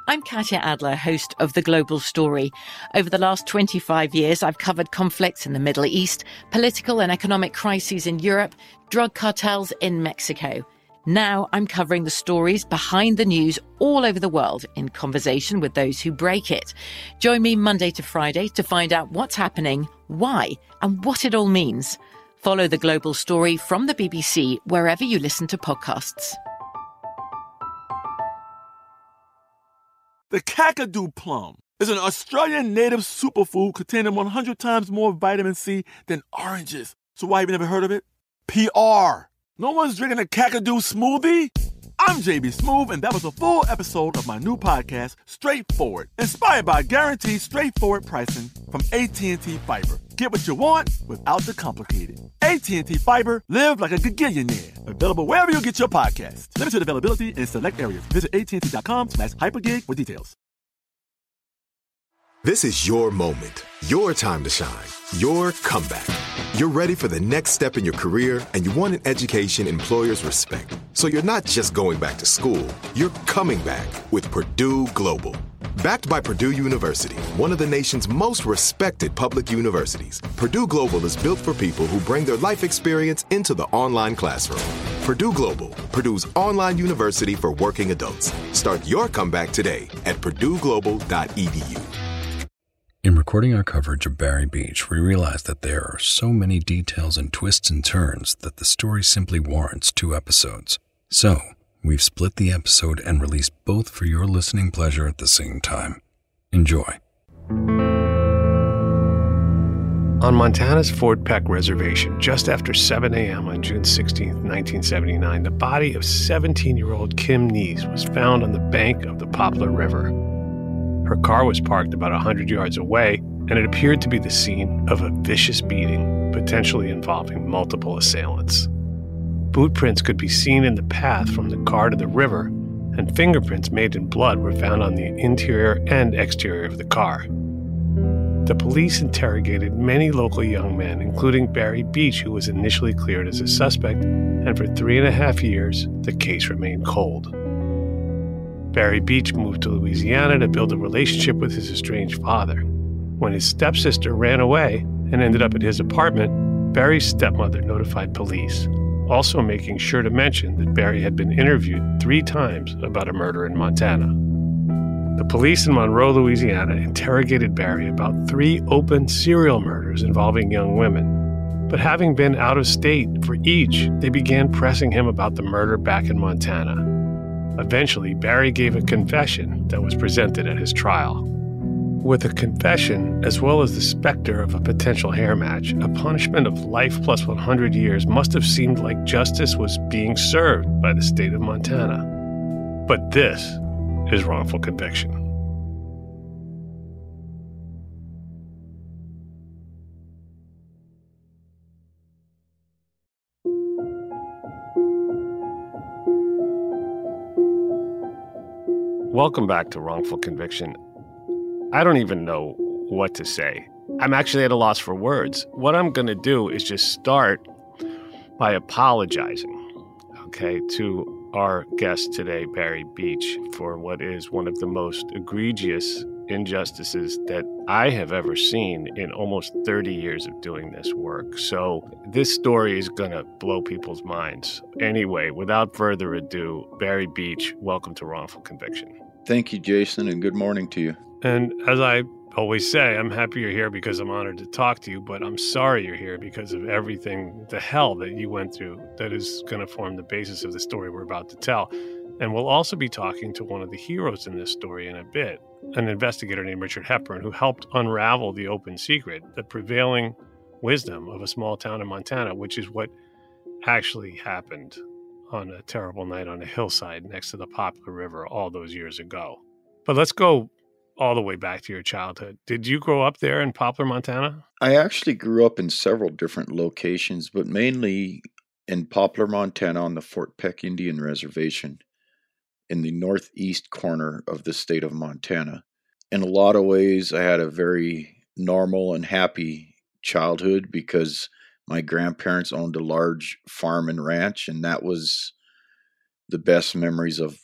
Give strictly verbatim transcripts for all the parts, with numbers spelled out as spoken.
I'm Katya Adler, host of The Global Story. Over the last twenty-five years, I've covered conflicts in the Middle East, political and economic crises in Europe, drug cartels in Mexico. Now I'm covering the stories behind the news all over the world in conversation with those who break it. Join me Monday to Friday to find out what's happening, why, and what it all means. Follow The Global Story from the B B C wherever you listen to podcasts. The Kakadu plum is an Australian native superfood containing one hundred times more vitamin C than oranges. So why have you never heard of it? P R. No one's drinking a Kakadu smoothie? I'm J B Smoove, and that was a full episode of my new podcast, Straightforward, inspired by guaranteed straightforward pricing from A T and T Fiber. Get what you want without the complicated. A T and T Fiber, live like a gigillionaire. Available wherever you get your podcasts. Limited availability in select areas. Visit AT&T.com slash hypergig for details. This is your moment, your time to shine, your comeback. You're ready for the next step in your career, and you want an education employers respect. So you're not just going back to school, you're coming back with Purdue Global. Backed by Purdue University, one of the nation's most respected public universities, Purdue Global is built for people who bring their life experience into the online classroom. Purdue Global, Purdue's online university for working adults. Start your comeback today at purdue global dot e d u. In recording our coverage of Barry Beach, we realized that there are so many details and twists and turns that the story simply warrants two episodes. So, we've split the episode and released both for your listening pleasure at the same time. Enjoy. On Montana's Fort Peck Reservation, just after seven a.m. on June sixteenth, nineteen seventy-nine, the body of seventeen-year-old Kim Neese was found on the bank of the Poplar River. Her car was parked about one hundred yards away, and it appeared to be the scene of a vicious beating, potentially involving multiple assailants. Boot prints could be seen in the path from the car to the river, and fingerprints made in blood were found on the interior and exterior of the car. The police interrogated many local young men, including Barry Beach, who was initially cleared as a suspect, and for three and a half years, the case remained cold. Barry Beach moved to Louisiana to build a relationship with his estranged father. When his stepsister ran away and ended up at his apartment, Barry's stepmother notified police, also making sure to mention that Barry had been interviewed three times about a murder in Montana. The police in Monroe, Louisiana, interrogated Barry about three open serial murders involving young women. But having been out of state for each, they began pressing him about the murder back in Montana. Eventually, Barry gave a confession that was presented at his trial. With a confession, as well as the specter of a potential hair match, a punishment of life plus one hundred years must have seemed like justice was being served by the state of Montana. But this is wrongful conviction. Welcome back to Wrongful Conviction. I don't even know what to say. I'm actually at a loss for words. What I'm going to do is just start by apologizing, okay, to our guest today, Barry Beach, for what is one of the most egregious injustices that I have ever seen in almost thirty years of doing this work. So this story is going to blow people's minds. Anyway, without further ado, Barry Beach, welcome to Wrongful Conviction. Thank you, Jason, and good morning to you. And as I always say, I'm happy you're here because I'm honored to talk to you, but I'm sorry you're here because of everything, the hell that you went through that is going to form the basis of the story we're about to tell. And we'll also be talking to one of the heroes in this story in a bit, an investigator named Richard Hepburn, who helped unravel the open secret, the prevailing wisdom of a small town in Montana, which is what actually happened on a terrible night on a hillside next to the Poplar River all those years ago. But let's go all the way back to your childhood. Did you grow up there in Poplar, Montana? I actually grew up in several different locations, but mainly in Poplar, Montana on the Fort Peck Indian Reservation in the northeast corner of the state of Montana. In a lot of ways, I had a very normal and happy childhood because my grandparents owned a large farm and ranch, and that was the best memories of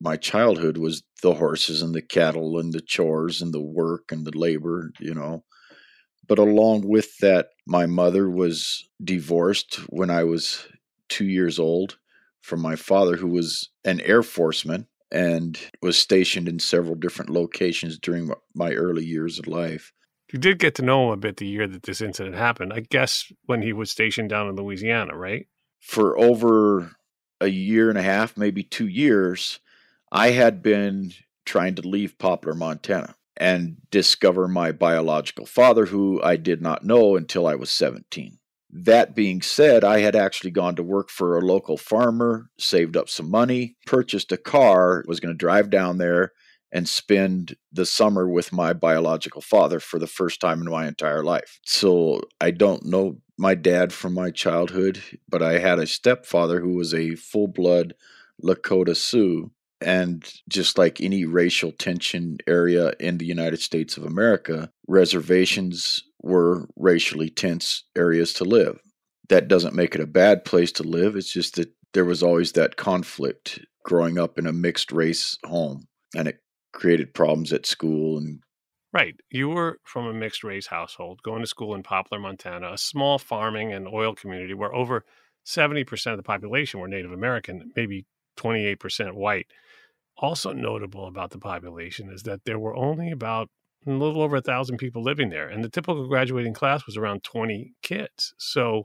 my childhood was the horses and the cattle and the chores and the work and the labor, you know. But along with that, my mother was divorced when I was two years old from my father, who was an Air Forceman and was stationed in several different locations during my early years of life. You did get to know him a bit the year that this incident happened, I guess when he was stationed down in Louisiana, right? For over a year and a half, maybe two years, I had been trying to leave Poplar, Montana, and discover my biological father, who I did not know until I was seventeen. That being said, I had actually gone to work for a local farmer, saved up some money, purchased a car, was going to drive down there and spend the summer with my biological father for the first time in my entire life. So I don't know my dad from my childhood, but I had a stepfather who was a full-blood Lakota Sioux. And just like any racial tension area in the United States of America, reservations were racially tense areas to live. That doesn't make it a bad place to live. It's just that there was always that conflict growing up in a mixed race home, and it created problems at school. And right. You were from a mixed race household, going to school in Poplar, Montana, a small farming and oil community where over seventy percent of the population were Native American, maybe twenty-eight percent white. Also notable about the population is that there were only about a little over a thousand people living there, and the typical graduating class was around twenty kids. So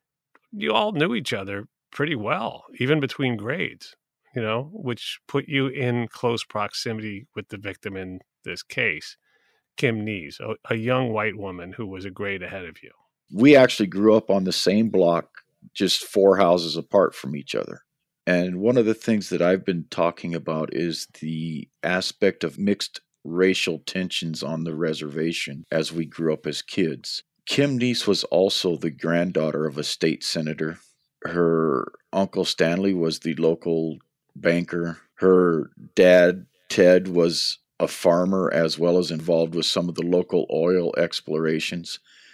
you all knew each other pretty well, even between grades, you know, which put you in close proximity with the victim in this case, Kim Nees, a, a young white woman who was a grade ahead of you. We actually grew up on the same block, just four houses apart from each other. And one of the things that I've been talking about is the aspect of mixed racial tensions on the reservation as we grew up as kids. Kim Nees was also the granddaughter of a state senator. Her uncle Stanley was the local banker. Her dad, Ted, was a farmer as well as involved with some of the local oil explorations.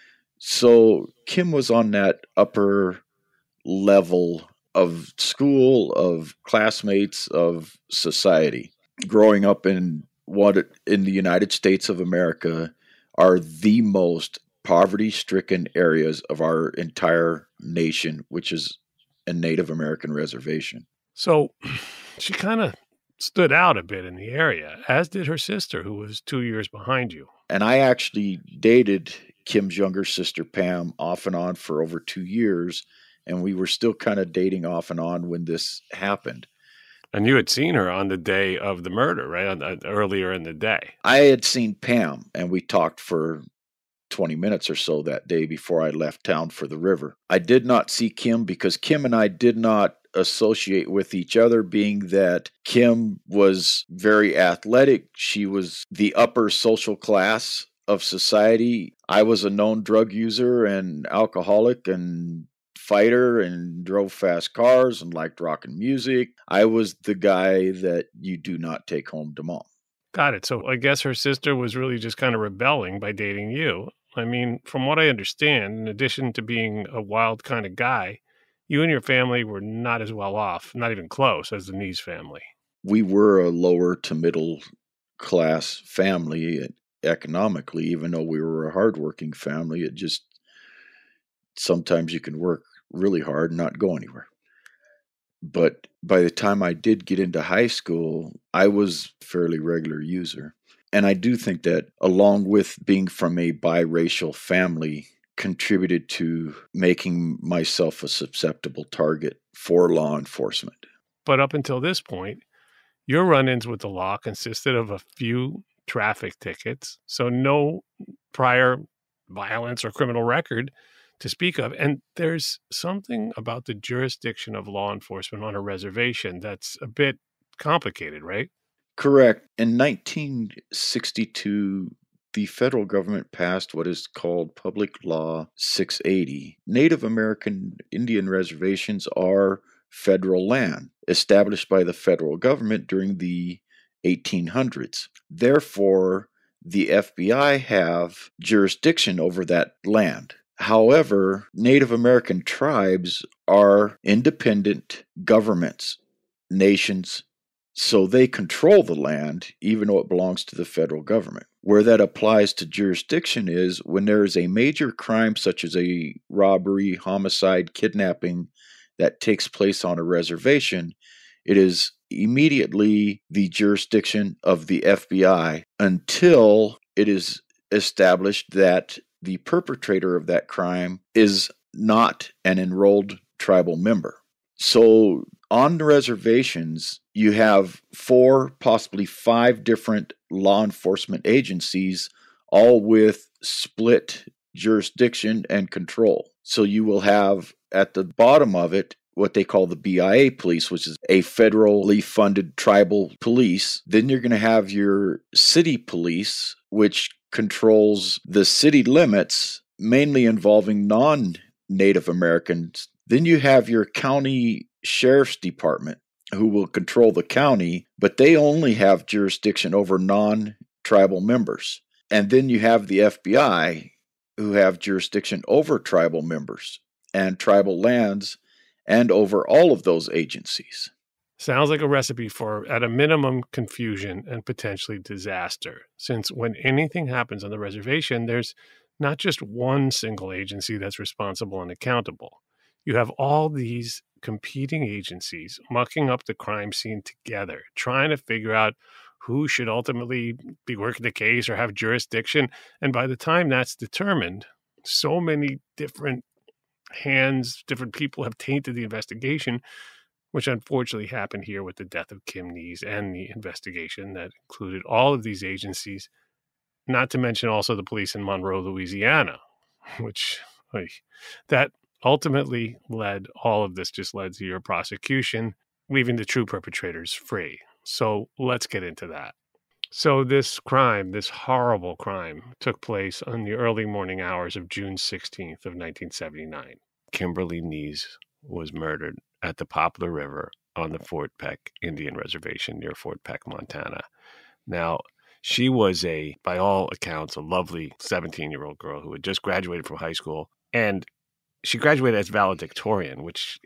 So Kim was on that upper level of school, of classmates, of society. Growing up in what in the United States of America are the most poverty-stricken areas of our entire nation, which is a Native American reservation. So she kind of stood out a bit in the area, as did her sister, who was two years behind you. And I actually dated Kim's younger sister, Pam, off and on for over two years. And we were still kind of dating off and on when this happened. And you had seen her on the day of the murder, right? On the, earlier in the day. I had seen Pam, and we talked for twenty minutes or so that day before I left town for the river. I did not see Kim because Kim and I did not associate with each other, being that Kim was very athletic. She was the upper social class of society. I was a known drug user and alcoholic and fighter and drove fast cars and liked rock and music. I was the guy that you do not take home to mom. Got it. So I guess her sister was really just kind of rebelling by dating you. I mean, from what I understand, in addition to being a wild kind of guy, you and your family were not as well off, not even close, as the Nees family. We were a lower to middle class family economically, even though we were a hardworking family. It just, sometimes you can work really hard and not go anywhere. But by the time I did get into high school, I was a fairly regular user. And I do think that along with being from a biracial family contributed to making myself a susceptible target for law enforcement. But up until this point, your run-ins with the law consisted of a few traffic tickets, so no prior violence or criminal record to speak of. And there's something about the jurisdiction of law enforcement on a reservation that's a bit complicated, right? Correct. In nineteen sixty-two, the federal government passed what is called Public Law six eighty. Native American Indian reservations are federal land established by the federal government during the eighteen hundreds. Therefore, the F B I have jurisdiction over that land. However, Native American tribes are independent governments, nations, So they control the land, even though it belongs to the federal government. Where that applies to jurisdiction is when there is a major crime such as a robbery, homicide, kidnapping that takes place on a reservation, it is immediately the jurisdiction of the F B I until it is established that the perpetrator of that crime is not an enrolled tribal member. So on the reservations, you have four, possibly five different law enforcement agencies, all with split jurisdiction and control. So you will have at the bottom of it what they call the B I A police, which is a federally funded tribal police. Then you're going to have your city police, which controls the city limits, mainly involving non-Native Americans. Then you have your county sheriff's department, who will control the county, but they only have jurisdiction over non-tribal members. And then you have the F B I, who have jurisdiction over tribal members and tribal lands and over all of those agencies. Sounds like a recipe for, at a minimum, confusion and potentially disaster, since when anything happens on the reservation, there's not just one single agency that's responsible and accountable. You have all these competing agencies mucking up the crime scene together, trying to figure out who should ultimately be working the case or have jurisdiction. And by the time that's determined, so many different hands, different people have tainted the investigation, which unfortunately happened here with the death of Kim Nees and the investigation that included all of these agencies, not to mention also the police in Monroe, Louisiana, which like, that ultimately led, all of this just led to your prosecution, leaving the true perpetrators free. So let's get into that. So this crime, this horrible crime, took place on the early morning hours of June sixteenth of nineteen seventy-nine. Kimberly Nees was murdered at the Poplar River on the Fort Peck Indian Reservation near Fort Peck, Montana. Now, she was a, by all accounts, a lovely seventeen-year-old girl who had just graduated from high school, and she graduated as valedictorian, which,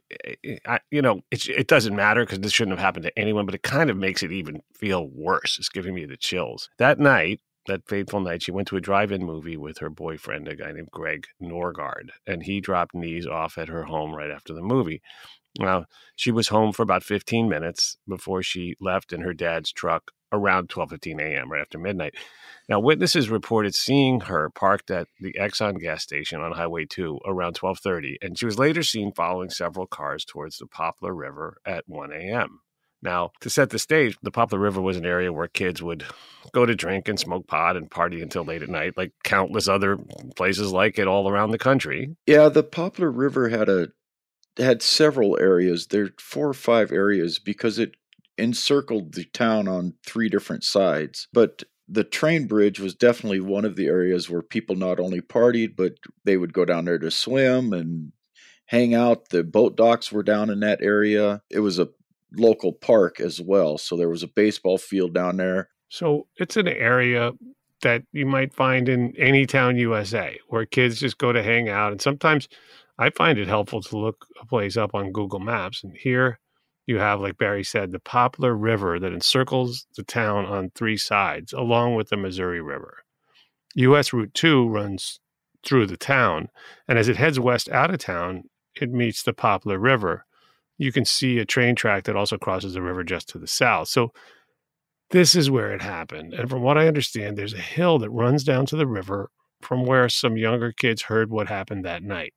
you know, it, it doesn't matter because this shouldn't have happened to anyone, but it kind of makes it even feel worse. It's giving me the chills. That night, that fateful night, she went to a drive-in movie with her boyfriend, a guy named Greg Norgard, and he dropped Nees off at her home right after the movie. Now, she was home for about fifteen minutes before she left in her dad's truck around twelve fifteen a.m., right after midnight. Now, witnesses reported seeing her parked at the Exxon gas station on Highway two around twelve thirty, and she was later seen following several cars towards the Poplar River at one a.m. Now, to set the stage, the Poplar River was an area where kids would go to drink and smoke pot and party until late at night, like countless other places like it all around the country. Yeah, the Poplar River had a had several areas. There are four or five areas because it encircled the town on three different sides. But the train bridge was definitely one of the areas where people not only partied, but they would go down there to swim and hang out. The boat docks were down in that area. It was a local park as well. So there was a baseball field down there. So it's an area that you might find in any town U S A where kids just go to hang out. And sometimes I find it helpful to look a place up on Google Maps. And here you have, like Barry said, the Poplar River that encircles the town on three sides, along with the Missouri River. U S Route two runs through the town. And as it heads west out of town, it meets the Poplar River. You can see a train track that also crosses the river just to the south. So this is where it happened. And from what I understand, there's a hill that runs down to the river from where some younger kids heard what happened that night.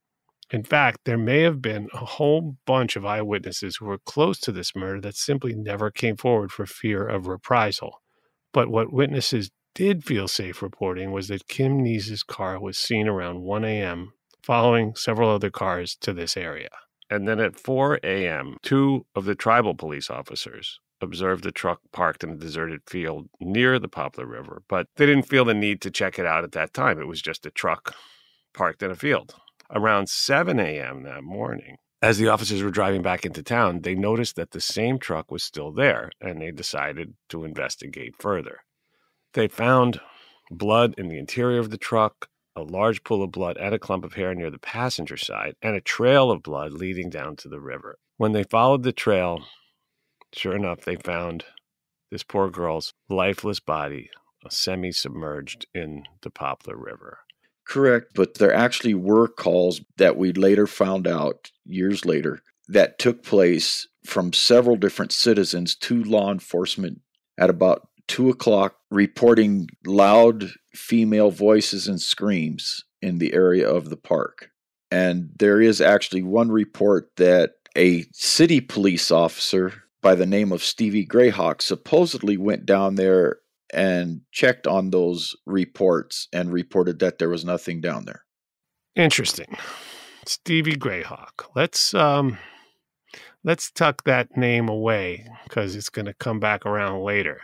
In fact, there may have been a whole bunch of eyewitnesses who were close to this murder that simply never came forward for fear of reprisal. But what witnesses did feel safe reporting was that Kim Nees' car was seen around one a.m. following several other cars to this area. And then at four a.m., two of the tribal police officers observed the truck parked in a deserted field near the Poplar River, but they didn't feel the need to check it out at that time. It was just a truck parked in a field. Around seven a.m. that morning, as the officers were driving back into town, they noticed that the same truck was still there, and they decided to investigate further. They found blood in the interior of the truck, a large pool of blood and a clump of hair near the passenger side, and a trail of blood leading down to the river. When they followed the trail Sure enough, they found this poor girl's lifeless body, semi-submerged in the Poplar River. Correct, but there actually were calls that we later found out, years later, that took place from several different citizens to law enforcement at about two o'clock, reporting loud female voices and screams in the area of the park. And there is actually one report that a city police officer by the name of Stevie Greyhawk supposedly went down there and checked on those reports and reported that there was nothing down there. Interesting. Stevie Greyhawk. Let's um, let's tuck that name away because it's going to come back around later.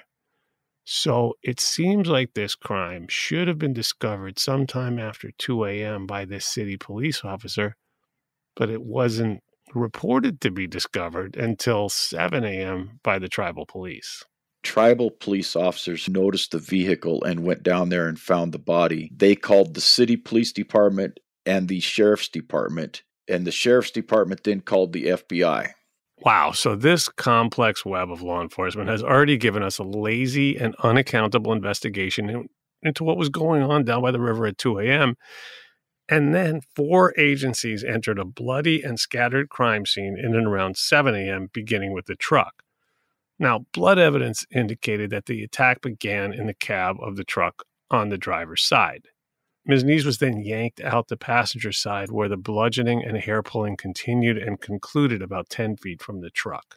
So it seems like this crime should have been discovered sometime after two a.m. by this city police officer, but it wasn't reported to be discovered until seven a.m. by the tribal police. Tribal police officers noticed the vehicle and went down there and found the body. They called the city police department and the sheriff's department, and the sheriff's department then called the F B I. Wow, so this complex web of law enforcement has already given us a lazy and unaccountable investigation into what was going on down by the river at two a.m., and then four agencies entered a bloody and scattered crime scene in and around seven a.m., beginning with the truck. Now, blood evidence indicated that the attack began in the cab of the truck on the driver's side. Miz Nees was then yanked out the passenger side where the bludgeoning and hair pulling continued and concluded about ten feet from the truck.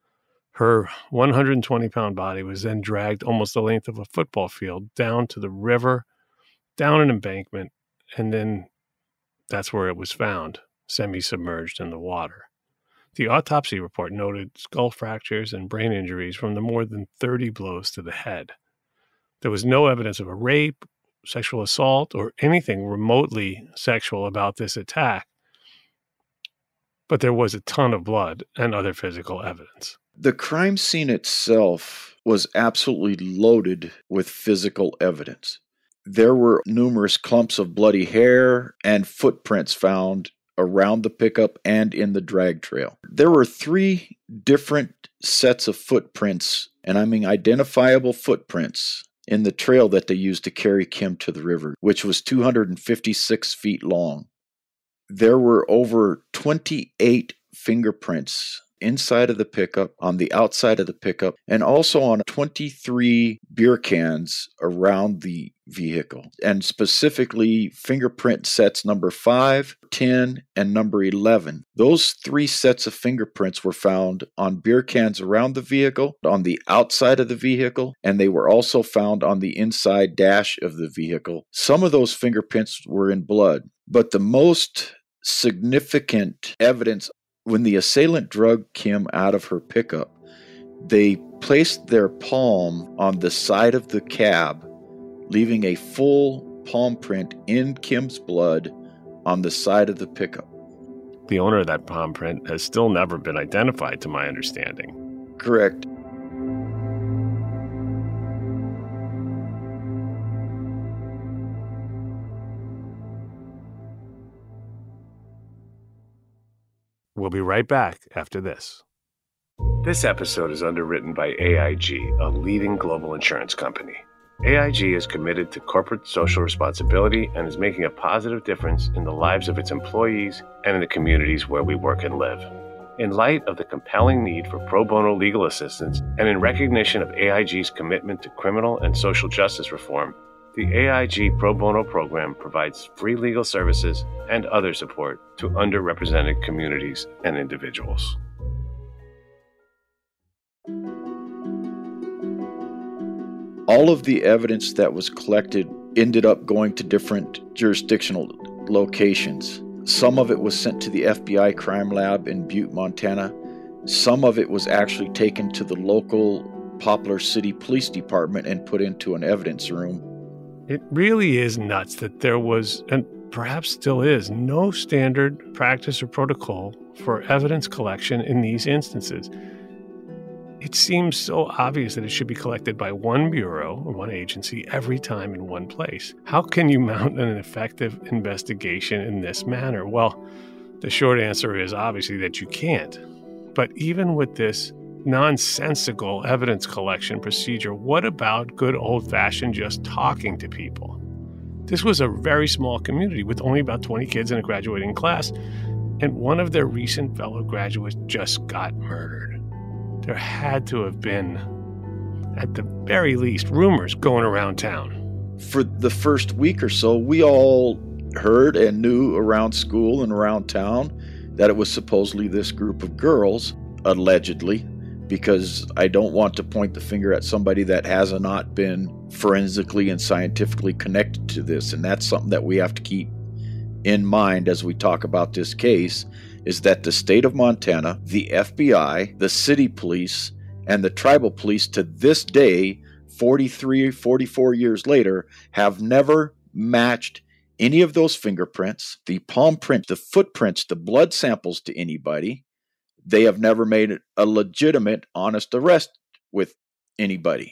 Her one hundred twenty pound body was then dragged almost the length of a football field down to the river, down an embankment, and then that's where it was found, semi-submerged in the water. The autopsy report noted skull fractures and brain injuries from the more than thirty blows to the head. There was no evidence of a rape, sexual assault, or anything remotely sexual about this attack, but there was a ton of blood and other physical evidence. The crime scene itself was absolutely loaded with physical evidence. There were numerous clumps of bloody hair and footprints found around the pickup and in the drag trail. There were three different sets of footprints, and I mean identifiable footprints, in the trail that they used to carry Kim to the river, which was two hundred fifty-six feet long. There were over twenty-eight fingerprints inside of the pickup, on the outside of the pickup, and also on twenty-three beer cans around the vehicle, and specifically fingerprint sets number five, ten, and number eleven. Those three sets of fingerprints were found on beer cans around the vehicle, on the outside of the vehicle, and they were also found on the inside dash of the vehicle. Some of those fingerprints were in blood, but the most significant evidence, when the assailant drug Kim out of her pickup, they placed their palm on the side of the cab, leaving a full palm print in Kim's blood on the side of the pickup. The owner of that palm print has still never been identified, to my understanding. Correct. We'll be right back after this. This episode is underwritten by A I G, a leading global insurance company. A I G is committed to corporate social responsibility and is making a positive difference in the lives of its employees and in the communities where we work and live. In light of the compelling need for pro bono legal assistance and in recognition of A I G's commitment to criminal and social justice reform, the A I G Pro Bono program provides free legal services and other support to underrepresented communities and individuals. All of the evidence that was collected ended up going to different jurisdictional locations. Some of it was sent to the F B I crime lab in Butte, Montana. Some of it was actually taken to the local Poplar City Police Department and put into an evidence room. It really is nuts that there was, and perhaps still is, no standard practice or protocol for evidence collection in these instances. It seems so obvious that it should be collected by one bureau or one agency every time in one place. How can you mount an effective investigation in this manner? Well, the short answer is obviously that you can't. But even with this nonsensical evidence collection procedure. What about good old-fashioned just talking to people? This was a very small community with only about twenty kids in a graduating class, and one of their recent fellow graduates just got murdered. There had to have been, at the very least, rumors going around town. For the first week or so, we all heard and knew around school and around town that it was supposedly this group of girls, allegedly, because I don't want to point the finger at somebody that has not been forensically and scientifically connected to this. And that's something that we have to keep in mind as we talk about this case, is that the state of Montana, the F B I, the city police, and the tribal police to this day, forty-three, forty-four years later, have never matched any of those fingerprints, the palm print, the footprints, the blood samples to anybody. They have never made a legitimate, honest arrest with anybody.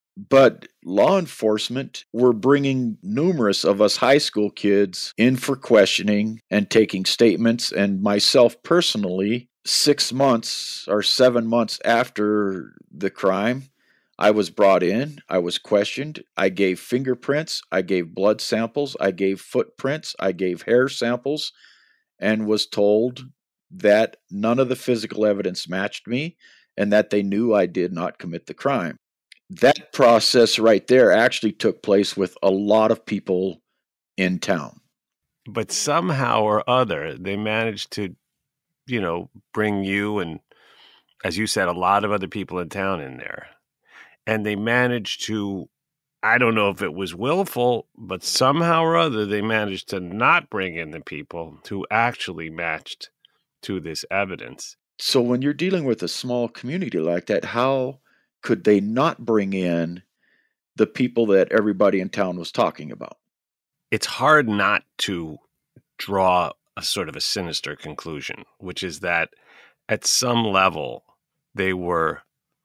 But law enforcement were bringing numerous of us high school kids in for questioning and taking statements. And myself personally, six months or seven months after the crime, I was brought in, I was questioned, I gave fingerprints, I gave blood samples, I gave footprints, I gave hair samples, and was told that none of the physical evidence matched me and that they knew I did not commit the crime. That process right there actually took place with a lot of people in town. But somehow or other, they managed to, you know, bring you and, as you said, a lot of other people in town in there. And they managed to, I don't know if it was willful, but somehow or other, they managed to not bring in the people who actually matched to this evidence. So when you're dealing with a small community like that, how could they not bring in the people that everybody in town was talking about? It's hard not to draw a sort of a sinister conclusion, which is that at some level, they were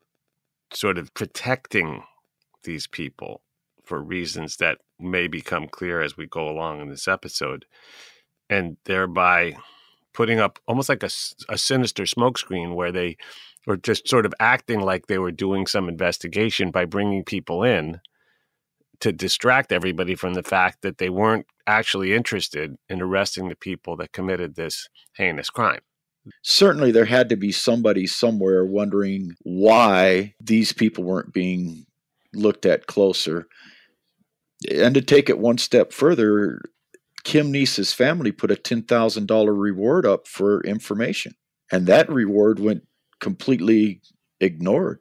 sort of protecting these people for reasons that may become clear as we go along in this episode, and thereby putting up almost like a, a sinister smokescreen where they were just sort of acting like they were doing some investigation by bringing people in to distract everybody from the fact that they weren't actually interested in arresting the people that committed this heinous crime. Certainly there had to be somebody somewhere wondering why these people weren't being looked at closer. And to take it one step further, Kim Neese's family put a ten thousand dollars reward up for information, and that reward went completely ignored.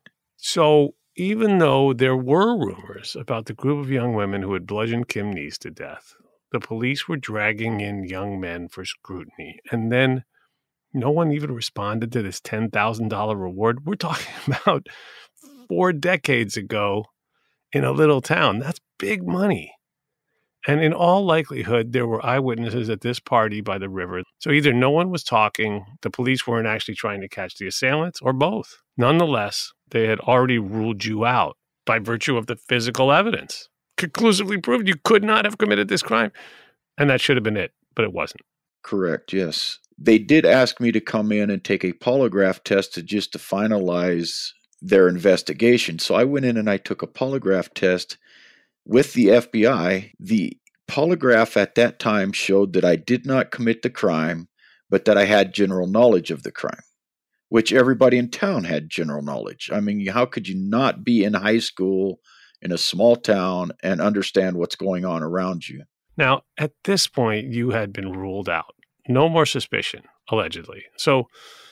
So even though there were rumors about the group of young women who had bludgeoned Kim Neese to death, the police were dragging in young men for scrutiny, and then no one even responded to this ten thousand dollars reward. We're talking about four decades ago in a little town. That's big money. And in all likelihood, there were eyewitnesses at this party by the river. So either no one was talking, the police weren't actually trying to catch the assailants, or both. Nonetheless, they had already ruled you out by virtue of the physical evidence. Conclusively proved you could not have committed this crime. And that should have been it, but it wasn't. Correct, yes. They did ask me to come in and take a polygraph test to just to finalize their investigation. So I went in and I took a polygraph test with the F B I. The polygraph at that time showed that I did not commit the crime, but that I had general knowledge of the crime, which everybody in town had general knowledge. I mean, how could you not be in high school in a small town and understand what's going on around you? Now, at this point, you had been ruled out. No more suspicion, allegedly. So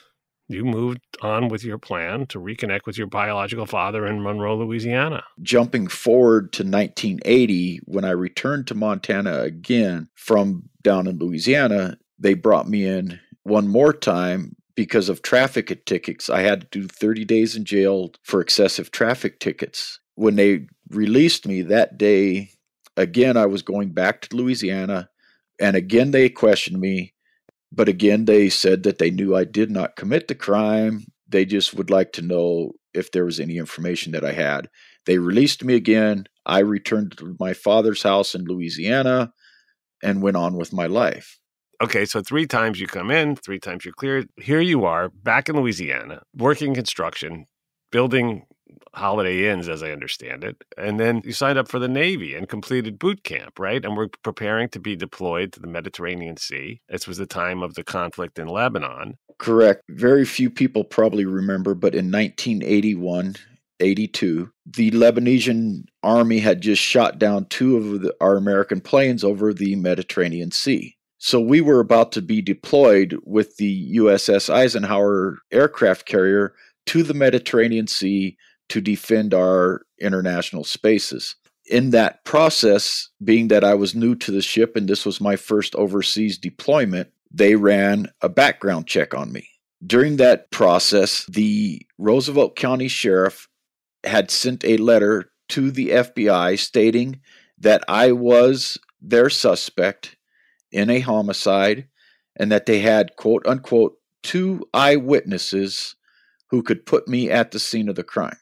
you moved on with your plan to reconnect with your biological father in Monroe, Louisiana. Jumping forward to nineteen eighty, when I returned to Montana again from down in Louisiana, they brought me in one more time because of traffic tickets. I had to do thirty days in jail for excessive traffic tickets. When they released me that day, again, I was going back to Louisiana, and again, they questioned me. But again, they said that they knew I did not commit the crime. They just would like to know if there was any information that I had. They released me again. I returned to my father's house in Louisiana and went on with my life. Okay, so three times you come in, three times you're cleared. Here you are, back in Louisiana, working construction, building Holiday Inns, as I understand it. And then you signed up for the Navy and completed boot camp, right? And we're preparing to be deployed to the Mediterranean Sea. This was the time of the conflict in Lebanon. Correct. Very few people probably remember, but in nineteen eighty-one, eighty-two, the Lebanese army had just shot down two of the, our American planes over the Mediterranean Sea. So we were about to be deployed with the U S S Eisenhower aircraft carrier to the Mediterranean Sea to defend our international spaces. In that process, being that I was new to the ship and this was my first overseas deployment, they ran a background check on me. During that process, the Roosevelt County Sheriff had sent a letter to the F B I stating that I was their suspect in a homicide and that they had, quote unquote, two eyewitnesses who could put me at the scene of the crime.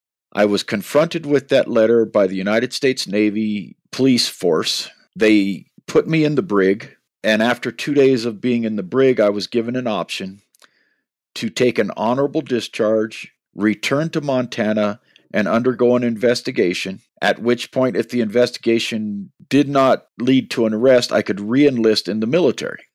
I was confronted with that letter by the United States Navy police force. They put me in the brig, and after two days of being in the brig, I was given an option to take an honorable discharge, return to Montana, and undergo an investigation, at which point, if the investigation did not lead to an arrest, I could re-enlist in the military.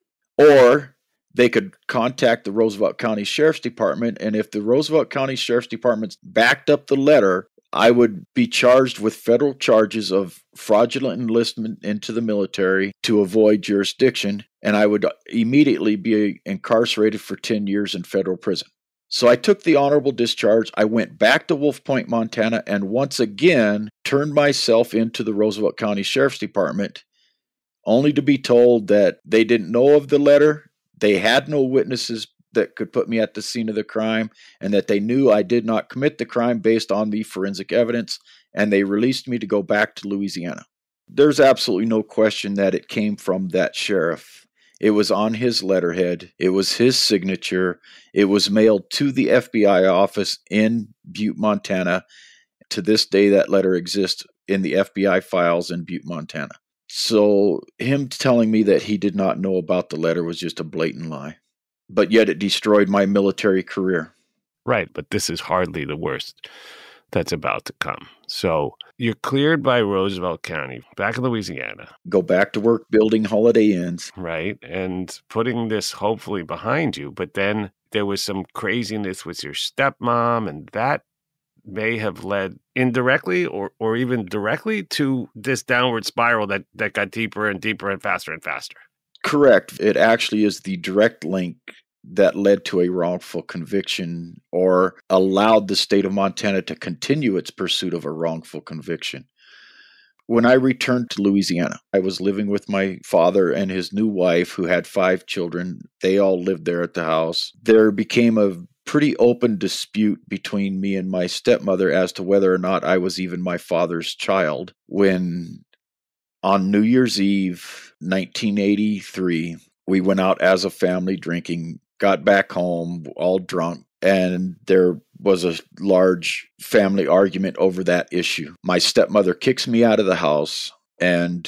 Or they could contact the Roosevelt County Sheriff's Department, and if the Roosevelt County Sheriff's Department backed up the letter, I would be charged with federal charges of fraudulent enlistment into the military to avoid jurisdiction, and I would immediately be incarcerated for ten years in federal prison. So I took the honorable discharge, I went back to Wolf Point, Montana, and once again turned myself into the Roosevelt County Sheriff's Department, only to be told that they didn't know of the letter, they had no witnesses that could put me at the scene of the crime, and that they knew I did not commit the crime based on the forensic evidence, and they released me to go back to Louisiana. There's absolutely no question that it came from that sheriff. It was on his letterhead. It was his signature. It was mailed to the F B I office in Butte, Montana. To this day, that letter exists in the F B I files in Butte, Montana. So him telling me that he did not know about the letter was just a blatant lie. But yet it destroyed my military career. Right, but this is hardly the worst that's about to come. So you're cleared by Roosevelt County, back in Louisiana. Go back to work building Holiday Inns. Right, and putting this hopefully behind you. But then there was some craziness with your stepmom, and that may have led indirectly or, or even directly to this downward spiral that, that got deeper and deeper and faster and faster. Correct. It actually is the direct link that led to a wrongful conviction or allowed the state of Montana to continue its pursuit of a wrongful conviction. When I returned to Louisiana, I was living with my father and his new wife, who had five children. They all lived there at the house. There became a pretty open dispute between me and my stepmother as to whether or not I was even my father's child. When on New Year's Eve, nineteen eighty-three, we went out as a family drinking, got back home all drunk, and there was a large family argument over that issue. My stepmother kicks me out of the house, and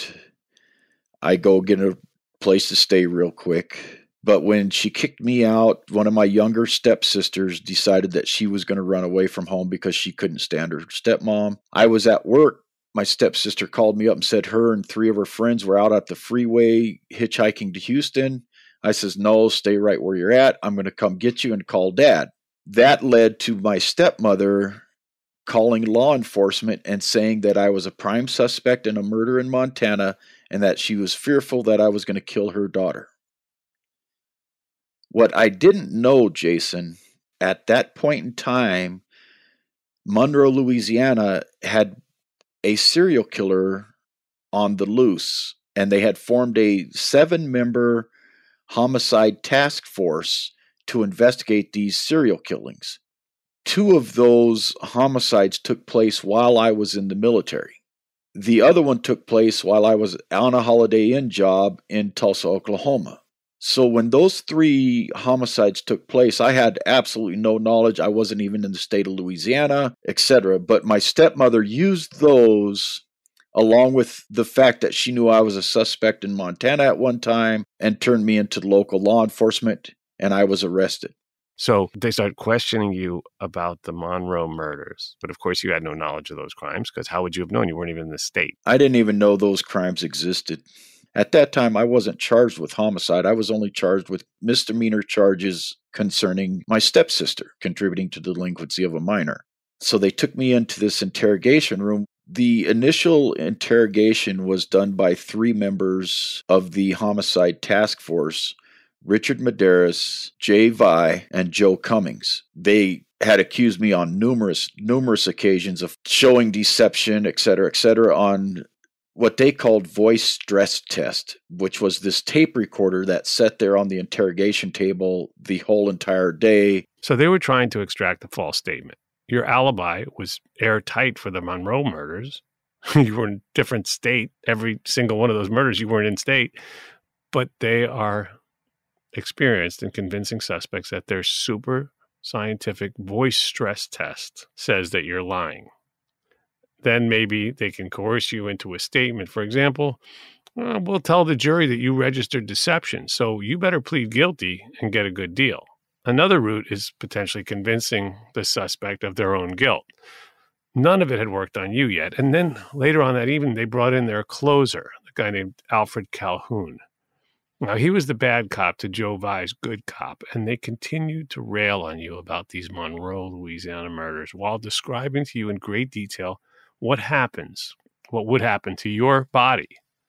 I go get a place to stay real quick. But when she kicked me out, one of my younger stepsisters decided that she was going to run away from home because she couldn't stand her stepmom. I was at work. My stepsister called me up and said her and three of her friends were out at the freeway hitchhiking to Houston. I says, no, stay right where you're at. I'm going to come get you and call Dad. That led to my stepmother calling law enforcement and saying that I was a prime suspect in a murder in Montana and that she was fearful that I was going to kill her daughter. What I didn't know, Jason, at that point in time, Monroe, Louisiana had a serial killer on the loose, and they had formed a seven-member homicide task force to investigate these serial killings. Two of those homicides took place while I was in the military. The other one took place while I was on a Holiday Inn job in Tulsa, Oklahoma. So when those three homicides took place, I had absolutely no knowledge. I wasn't even in the state of Louisiana, et cetera. But my stepmother used those along with the fact that she knew I was a suspect in Montana at one time and turned me into local law enforcement, and I was arrested. So they start questioning you about the Monroe murders. But of course, you had no knowledge of those crimes, because how would you have known? You weren't even in the state. I didn't even know those crimes existed. At that time, I wasn't charged with homicide. I was only charged with misdemeanor charges concerning my stepsister contributing to the delinquency of a minor. So they took me into this interrogation room. The initial interrogation was done by three members of the homicide task force, Richard Medeiros, Jay Vai, and Joe Cummings. They had accused me on numerous, numerous occasions of showing deception, et cetera, et cetera, on what they called voice stress test, which was this tape recorder that sat there on the interrogation table the whole entire day. So they were trying to extract a false statement. Your alibi was airtight for the Monroe murders. You were in a different state. Every single one of those murders, you weren't in state. But they are experienced and convincing suspects that their super scientific voice stress test says that you're lying. Then maybe they can coerce you into a statement. For example, well, we'll tell the jury that you registered deception, so you better plead guilty and get a good deal. Another route is potentially convincing the suspect of their own guilt. None of it had worked on you yet. And then later on that evening, they brought in their closer, a guy named Alfred Calhoun. Now, he was the bad cop to Joe Vai's good cop, and they continued to rail on you about these Monroe, Louisiana murders while describing to you in great detail what happens, what would happen to your body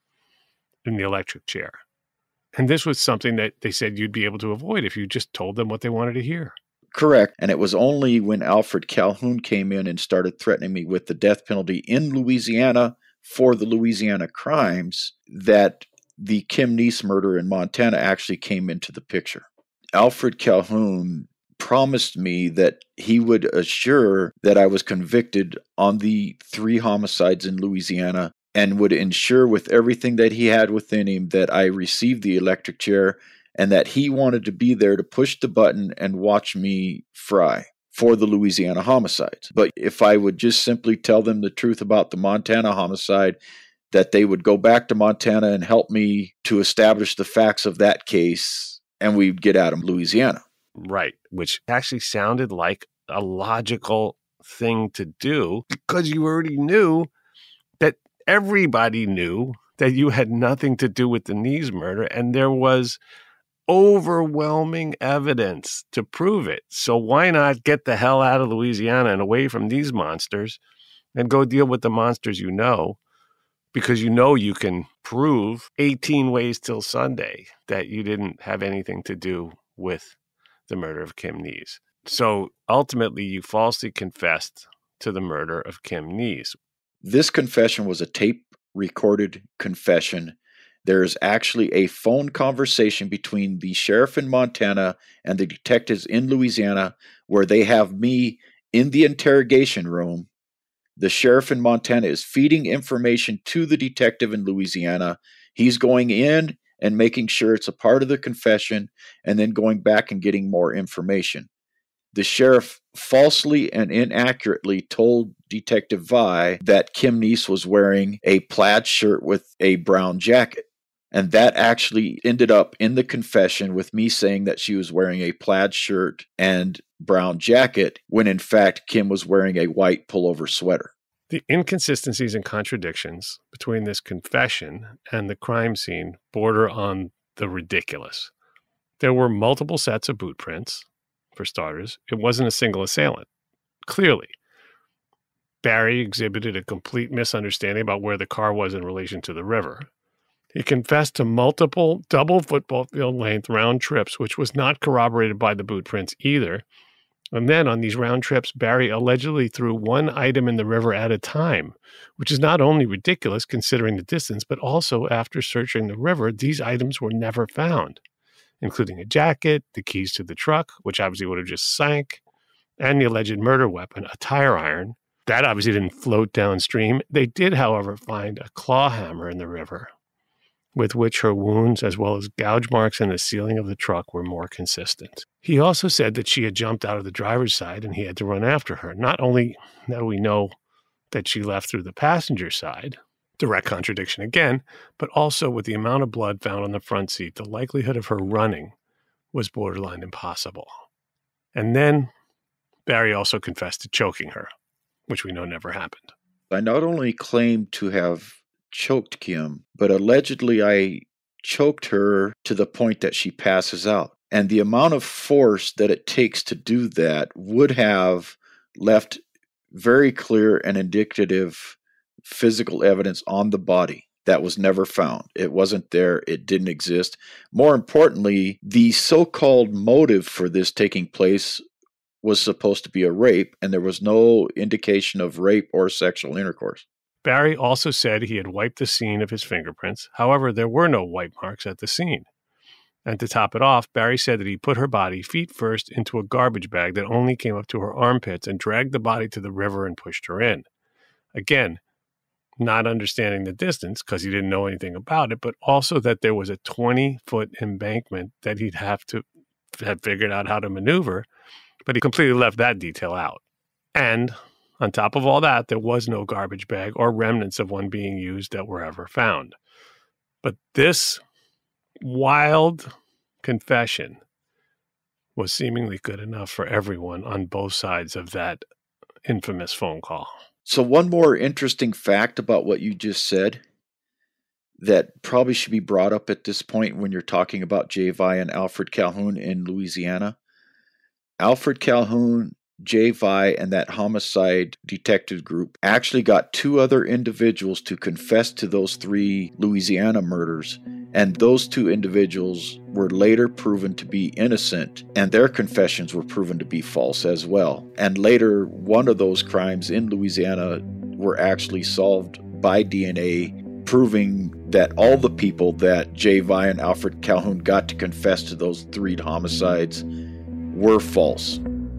in the electric chair. And this was something that they said you'd be able to avoid if you just told them what they wanted to hear. Correct. And it was only when Alfred Calhoun came in and started threatening me with the death penalty in Louisiana for the Louisiana crimes that the Kim Neese murder in Montana actually came into the picture. Alfred Calhoun promised me that he would assure that I was convicted on the three homicides in Louisiana and would ensure with everything that he had within him that I received the electric chair and that he wanted to be there to push the button and watch me fry for the Louisiana homicides. But if I would just simply tell them the truth about the Montana homicide, that they would go back to Montana and help me to establish the facts of that case, and we'd get out of Louisiana. Right, which actually sounded like a logical thing to do because you already knew that everybody knew that you had nothing to do with the Neese murder, and there was overwhelming evidence to prove it. So why not get the hell out of Louisiana and away from these monsters and go deal with the monsters you know? Because you know you can prove eighteen ways till Sunday that you didn't have anything to do with the murder of Kim Neese. So ultimately, you falsely confessed to the murder of Kim Neese. This confession was a tape-recorded confession. There is actually a phone conversation between the sheriff in Montana and the detectives in Louisiana where they have me in the interrogation room. The sheriff in Montana is feeding information to the detective in Louisiana. He's going in and making sure it's a part of the confession and then going back and getting more information. The sheriff falsely and inaccurately told Detective Vai that Kim Neese was wearing a plaid shirt with a brown jacket. And that actually ended up in the confession with me saying that she was wearing a plaid shirt and brown jacket, when in fact Kim was wearing a white pullover sweater. The inconsistencies and contradictions between this confession and the crime scene border on the ridiculous. There were multiple sets of boot prints, for starters. It wasn't a single assailant. Clearly, Barry exhibited a complete misunderstanding about where the car was in relation to the river. He confessed to multiple double football field length round trips, which was not corroborated by the boot prints either. And then on these round trips, Barry allegedly threw one item in the river at a time, which is not only ridiculous considering the distance, but also after searching the river, these items were never found, including a jacket, the keys to the truck, which obviously would have just sank, and the alleged murder weapon, a tire iron. That obviously didn't float downstream. They did, however, find a claw hammer in the river, with which her wounds, as well as gouge marks in the ceiling of the truck, were more consistent. He also said that she had jumped out of the driver's side and he had to run after her. Not only do we know that she left through the passenger side, direct contradiction again, but also with the amount of blood found on the front seat, the likelihood of her running was borderline impossible. And then Barry also confessed to choking her, which we know never happened. I not only claimed to have choked Kim, but allegedly I choked her to the point that she passes out. And the amount of force that it takes to do that would have left very clear and indicative physical evidence on the body that was never found. It wasn't there. It didn't exist. More importantly, the so-called motive for this taking place was supposed to be a rape, and there was no indication of rape or sexual intercourse. Barry also said he had wiped the scene of his fingerprints. However, there were no wipe marks at the scene. And to top it off, Barry said that he put her body feet first into a garbage bag that only came up to her armpits and dragged the body to the river and pushed her in. Again, not understanding the distance because he didn't know anything about it, but also that there was a twenty-foot embankment that he'd have to have figured out how to maneuver, but he completely left that detail out. And on top of all that, there was no garbage bag or remnants of one being used that were ever found. But this wild confession was seemingly good enough for everyone on both sides of that infamous phone call. So one more interesting fact about what you just said that probably should be brought up at this point when you're talking about Jay Vai and Alfred Calhoun in Louisiana. Alfred Calhoun, Jay Vai, and that homicide detective group actually got two other individuals to confess to those three Louisiana murders, and those two individuals were later proven to be innocent, and their confessions were proven to be false as well. And later, one of those crimes in Louisiana were actually solved by D N A, proving that all the people that Jay Vai and Alfred Calhoun got to confess to those three homicides were false.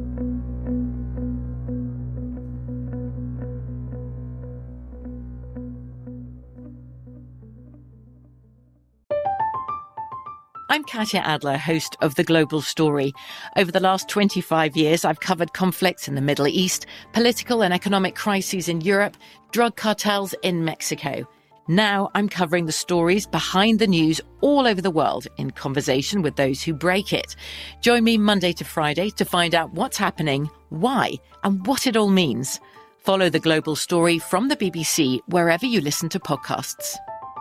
I'm Katya Adler, host of The Global Story. Over the last twenty-five years, I've covered conflicts in the Middle East, political and economic crises in Europe, drug cartels in Mexico. Now I'm covering the stories behind the news all over the world in conversation with those who break it. Join me Monday to Friday to find out what's happening, why, and what it all means. Follow The Global Story from the B B C wherever you listen to podcasts.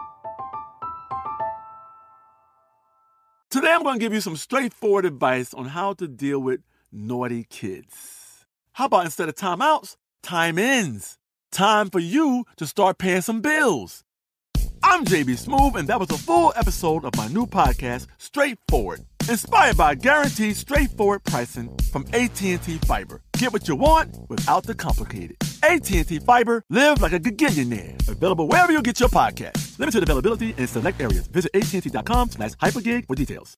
Today I'm going to give you some straightforward advice on how to deal with naughty kids. How about instead of timeouts, time-ins? Time for you to start paying some bills. I'm J B Smoove, and that was a full episode of my new podcast, Straightforward, inspired by guaranteed straightforward pricing from A T and T Fiber. Get what you want without the complicated. A T and T Fiber, live like a gigillionaire. Available wherever you get your podcasts. Limited availability in select areas. Visit A T and T dot com slash hypergig for details.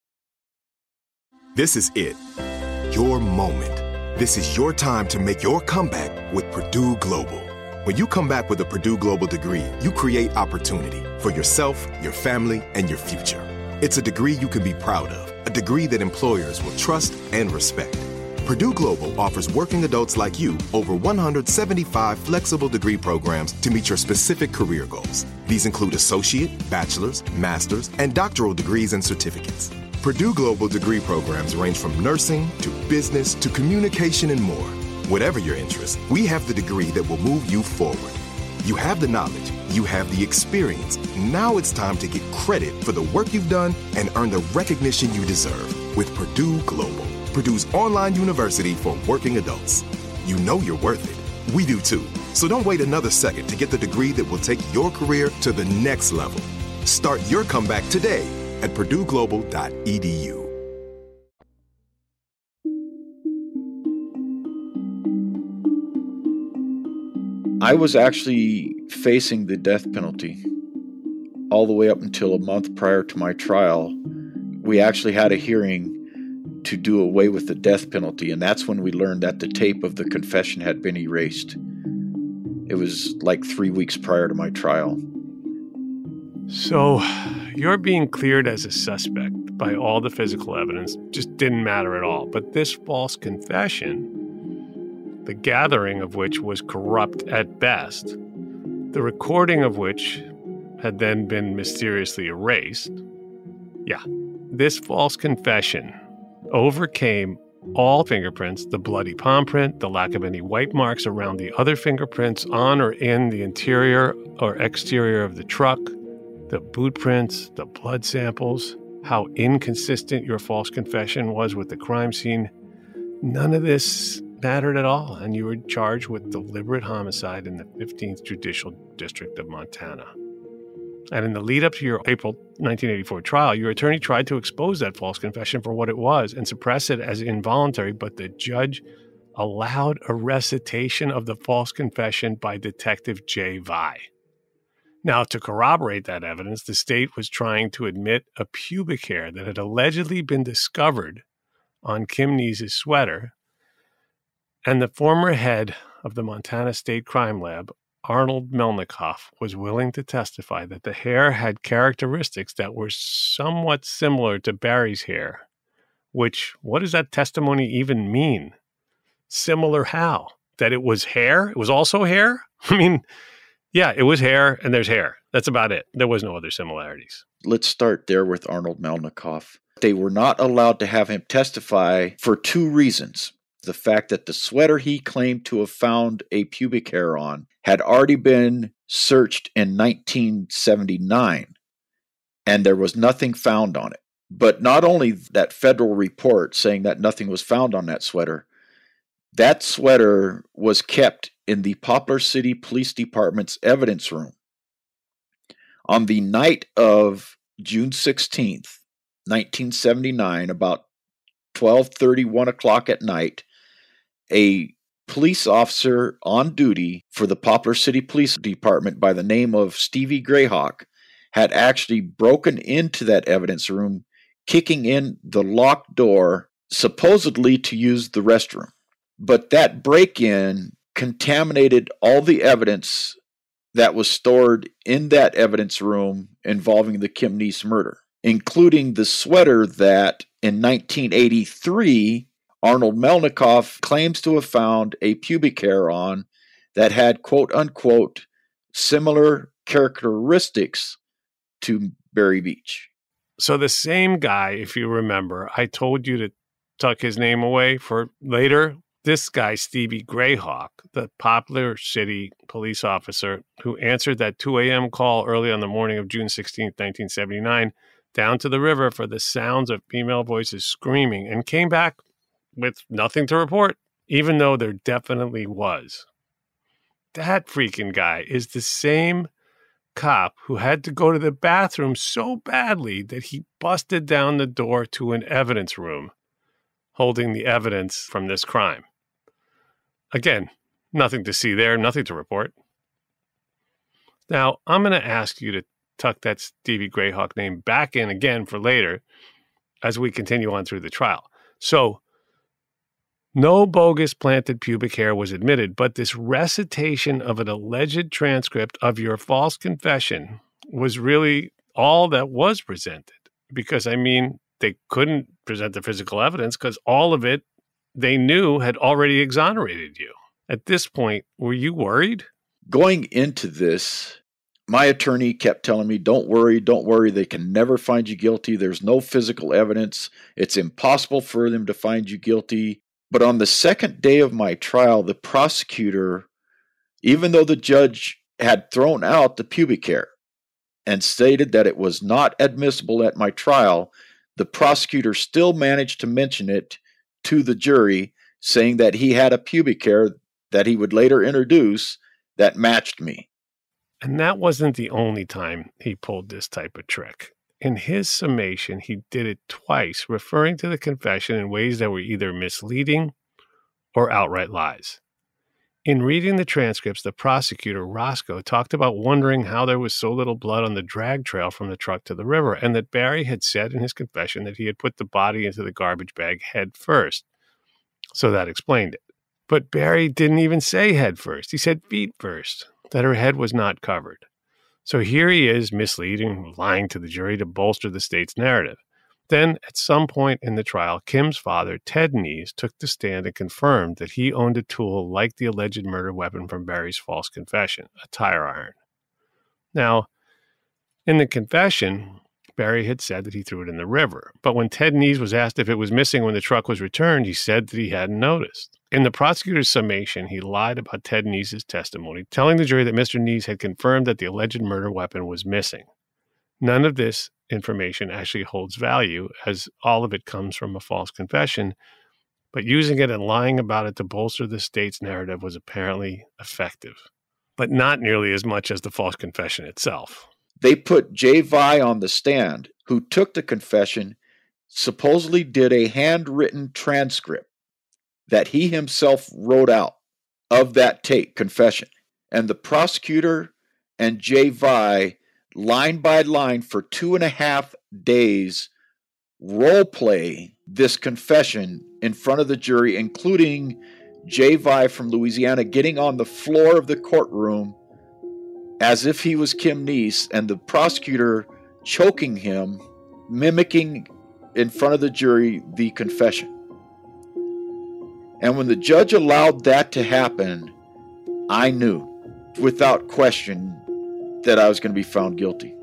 This is it. Your moment. This is your time to make your comeback with Purdue Global. When you come back with a Purdue Global degree, you create opportunity for yourself, your family, and your future. It's a degree you can be proud of, a degree that employers will trust and respect. Purdue Global offers working adults like you over one hundred seventy-five flexible degree programs to meet your specific career goals. These include associate, bachelor's, master's, and doctoral degrees and certificates. Purdue Global degree programs range from nursing to business to communication and more. Whatever your interest, we have the degree that will move you forward. You have the knowledge, you have the experience. Now it's time to get credit for the work you've done and earn the recognition you deserve with Purdue Global, Purdue's online university for working adults. You know you're worth it. We do too. So don't wait another second to get the degree that will take your career to the next level. Start your comeback today at purdue global dot e d u. I was actually facing the death penalty all the way up until a month prior to my trial. We actually had a hearing to do away with the death penalty, and that's when we learned that the tape of the confession had been erased. It was like three weeks prior to my trial. So you're being cleared as a suspect by all the physical evidence. Just didn't matter at all. But this false confession, the gathering of which was corrupt at best, the recording of which had then been mysteriously erased. Yeah, this false confession overcame all fingerprints, the bloody palm print, the lack of any wipe marks around the other fingerprints on or in the interior or exterior of the truck, the boot prints, the blood samples, how inconsistent your false confession was with the crime scene. None of this mattered at all, and you were charged with deliberate homicide in the fifteenth Judicial District of Montana. And in the lead up to your April nineteen eighty-four trial, your attorney tried to expose that false confession for what it was and suppress it as involuntary, but the judge allowed a recitation of the false confession by Detective Jay Vai. Now, to corroborate that evidence, the state was trying to admit a pubic hair that had allegedly been discovered on Kim Nees' sweater, and the former head of the Montana State Crime Lab, Arnold Melnikoff, was willing to testify that the hair had characteristics that were somewhat similar to Barry's hair, which, what does that testimony even mean? Similar how? That it was hair? It was also hair? I mean, yeah, it was hair and there's hair. That's about it. There was no other similarities. Let's start there with Arnold Melnikoff. They were not allowed to have him testify for two reasons. The fact that the sweater he claimed to have found a pubic hair on had already been searched in nineteen seventy-nine, and there was nothing found on it. But not only that federal report saying that nothing was found on that sweater, that sweater was kept in the Poplar City Police Department's evidence room. On the night of June sixteenth, nineteen seventy-nine, about twelve thirty, one o'clock at night, a police officer on duty for the Poplar City Police Department by the name of Stevie Grayhawk had actually broken into that evidence room, kicking in the locked door, supposedly to use the restroom. But that break-in contaminated all the evidence that was stored in that evidence room involving the Kim Nees murder, including the sweater that in nineteen eighty-three, Arnold Melnikoff claims to have found a pubic hair on that had, quote-unquote, similar characteristics to Barry Beach. So the same guy, if you remember, I told you to tuck his name away for later. This guy, Stevie Grayhawk, the Poplar City police officer who answered that two a.m. call early on the morning of June sixteenth, nineteen seventy-nine, down to the river for the sounds of female voices screaming, and came back with nothing to report, even though there definitely was. That freaking guy is the same cop who had to go to the bathroom so badly that he busted down the door to an evidence room holding the evidence from this crime. Again, nothing to see there, nothing to report. Now, I'm going to ask you to tuck that Stevie Grayhawk name back in again for later as we continue on through the trial. So, no bogus planted pubic hair was admitted, but this recitation of an alleged transcript of your false confession was really all that was presented. Because, I mean, they couldn't present the physical evidence because all of it they knew had already exonerated you. At this point, were you worried? Going into this, my attorney kept telling me, don't worry, don't worry. They can never find you guilty. There's no physical evidence. It's impossible for them to find you guilty. But on the second day of my trial, the prosecutor, even though the judge had thrown out the pubic hair and stated that it was not admissible at my trial, the prosecutor still managed to mention it to the jury, saying that he had a pubic hair that he would later introduce that matched me. And that wasn't the only time he pulled this type of trick. In his summation, he did it twice, referring to the confession in ways that were either misleading or outright lies. In reading the transcripts, the prosecutor, Roscoe, talked about wondering how there was so little blood on the drag trail from the truck to the river, and that Barry had said in his confession that he had put the body into the garbage bag head first. So that explained it. But Barry didn't even say head first. He said feet first, that her head was not covered. So here he is misleading, lying to the jury to bolster the state's narrative. Then, at some point in the trial, Kim's father, Ted Nees, took the stand and confirmed that he owned a tool like the alleged murder weapon from Barry's false confession, a tire iron. Now, in the confession, Barry had said that he threw it in the river. But when Ted Neese was asked if it was missing when the truck was returned, he said that he hadn't noticed. In the prosecutor's summation, he lied about Ted Neese's testimony, telling the jury that Mister Neese had confirmed that the alleged murder weapon was missing. None of this information actually holds value, as all of it comes from a false confession, but using it and lying about it to bolster the state's narrative was apparently effective, but not nearly as much as the false confession itself. They put Jay Vai on the stand, who took the confession, supposedly did a handwritten transcript that he himself wrote out of that tape confession. And the prosecutor and Jay Vai, line by line for two and a half days, role play this confession in front of the jury, including Jay Vai from Louisiana getting on the floor of the courtroom as if he was Kim Neese, and the prosecutor choking him, mimicking in front of the jury the confession. And when the judge allowed that to happen, I knew without question that I was going to be found guilty.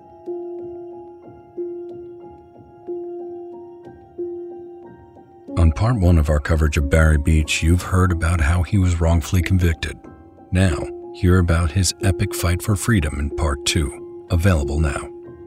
On part one of our coverage of Barry Beach, you've heard about how he was wrongfully convicted. Now, hear about his epic fight for freedom in part two, available now.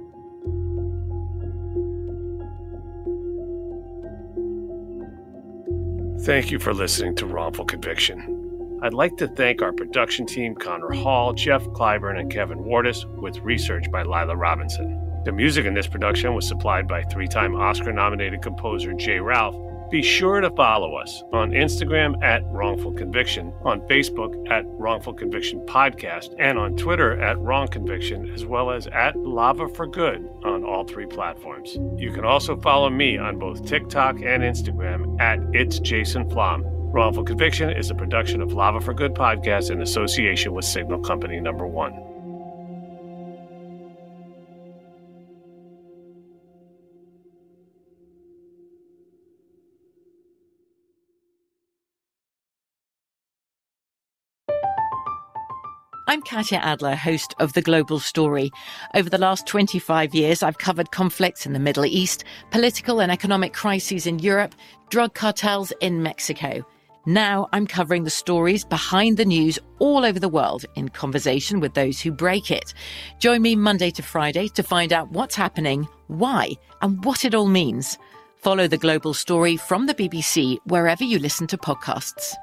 Thank you for listening to Wrongful Conviction. I'd like to thank our production team, Connor Hall, Jeff Clyburn, and Kevin Wardis, with research by Lila Robinson. The music in this production was supplied by three-time Oscar-nominated composer Jay Ralph. Be sure to follow us on Instagram at Wrongful Conviction, on Facebook at Wrongful Conviction Podcast, and on Twitter at Wrong Conviction, as well as at Lava for Good on all three platforms. You can also follow me on both TikTok and Instagram at It's Jason Flom. Wrongful Conviction is a production of Lava for Good Podcast in association with Signal Company Number One. I'm Katya Adler, host of The Global Story. Over the last twenty-five years, I've covered conflicts in the Middle East, political and economic crises in Europe, drug cartels in Mexico. Now I'm covering the stories behind the news all over the world in conversation with those who break it. Join me Monday to Friday to find out what's happening, why, and what it all means. Follow The Global Story from the B B C wherever you listen to podcasts.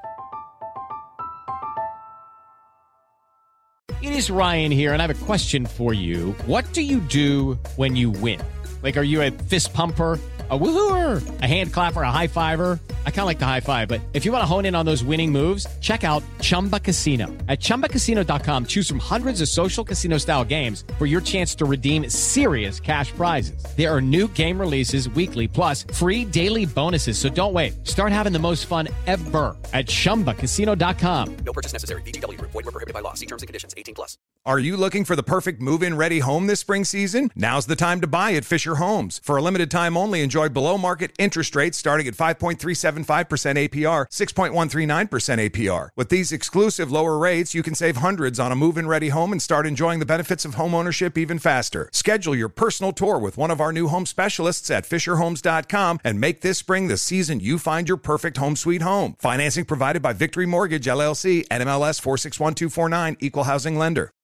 It is Ryan here, and I have a question for you. What do you do when you win? Like, are you a fist pumper, a woohooer, a hand clapper, a high fiver? I kind of like the high five, but if you want to hone in on those winning moves, check out Chumba Casino. At Chumba Casino dot com, choose from hundreds of social casino-style games for your chance to redeem serious cash prizes. There are new game releases weekly, plus free daily bonuses, so don't wait. Start having the most fun ever at Chumba Casino dot com. No purchase necessary. V G W Group. Void where prohibited by law. See terms and conditions. eighteen plus. Are you looking for the perfect move-in ready home this spring season? Now's the time to buy at Fisher Homes. For a limited time only, enjoy below-market interest rates starting at five point three seven five percent A P R, six point one three nine percent A P R. With these exclusive lower rates, you can save hundreds on a move-in ready home and start enjoying the benefits of home ownership even faster. Schedule your personal tour with one of our new home specialists at Fisher Homes dot com and make this spring the season you find your perfect home sweet home. Financing provided by Victory Mortgage, L L C, N M L S four six one two four nine, Equal Housing Lender.